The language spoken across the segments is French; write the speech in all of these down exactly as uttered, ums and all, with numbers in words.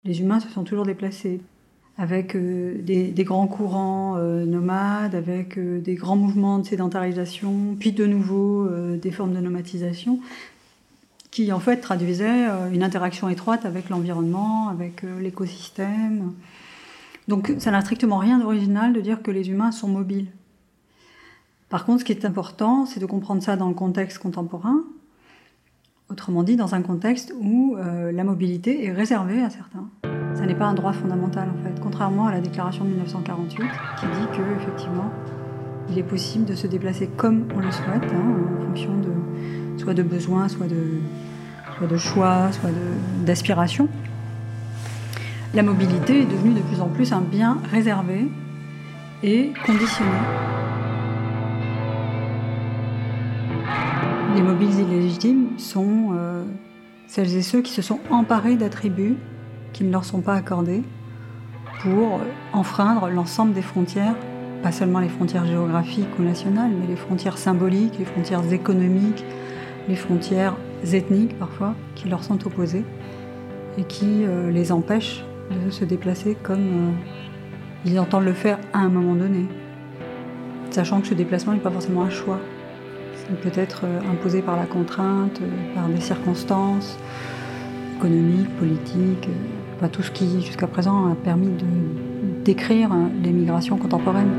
Les humains se sont toujours déplacés, avec euh, des, des grands courants euh, nomades, avec euh, des grands mouvements de sédentarisation, puis de nouveau euh, des formes de nomadisation, qui en fait traduisaient euh, une interaction étroite avec l'environnement, avec euh, l'écosystème. Donc ça n'a strictement rien d'original de dire que les humains sont mobiles. Par contre, ce qui est important, c'est de comprendre ça dans le contexte contemporain, autrement dit dans un contexte où euh, la mobilité est réservée à certains. Ça n'est pas un droit fondamental en fait, contrairement à la déclaration de mille neuf cent quarante-huit qui dit que effectivement, il est possible de se déplacer comme on le souhaite, hein, en fonction de soit de besoins, soit de, soit de choix, soit de, d'aspiration. La mobilité est devenue de plus en plus un bien réservé et conditionné. Les mobiles illégitimes sont euh, celles et ceux qui se sont emparés d'attributs qui ne leur sont pas accordés pour enfreindre l'ensemble des frontières, pas seulement les frontières géographiques ou nationales, mais les frontières symboliques, les frontières économiques, les frontières ethniques parfois, qui leur sont opposées et qui euh, les empêchent de se déplacer comme euh, ils entendent le faire à un moment donné, sachant que ce déplacement n'est pas forcément un choix. Il peut être imposé par la contrainte, par des circonstances économiques, politiques, enfin, tout ce qui jusqu'à présent a permis de décrire les migrations contemporaines.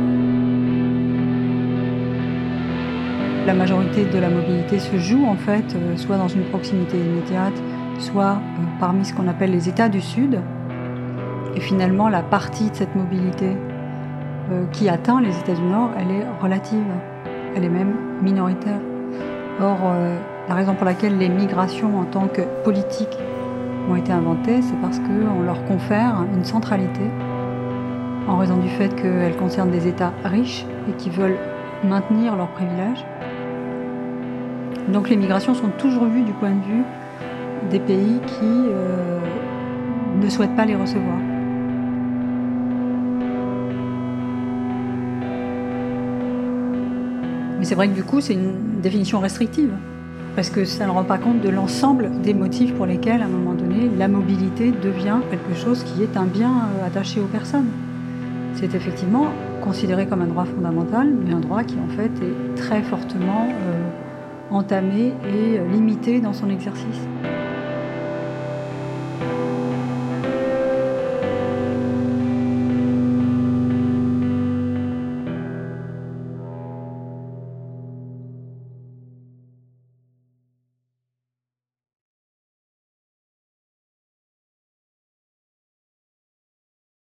La majorité de la mobilité se joue en fait soit dans une proximité immédiate, soit parmi ce qu'on appelle les États du Sud. Et finalement, la partie de cette mobilité qui atteint les États du Nord, elle est relative. Elle est même minoritaire. Or, euh, la raison pour laquelle les migrations en tant que politique ont été inventées, c'est parce qu'on leur confère une centralité en raison du fait qu'elles concernent des États riches et qui veulent maintenir leurs privilèges. Donc les migrations sont toujours vues du point de vue des pays qui euh, ne souhaitent pas les recevoir. Mais c'est vrai que du coup, c'est une définition restrictive, parce que ça ne rend pas compte de l'ensemble des motifs pour lesquels, à un moment donné, la mobilité devient quelque chose qui est un bien attaché aux personnes. C'est effectivement considéré comme un droit fondamental, mais un droit qui en fait est très fortement euh, entamé et limité dans son exercice.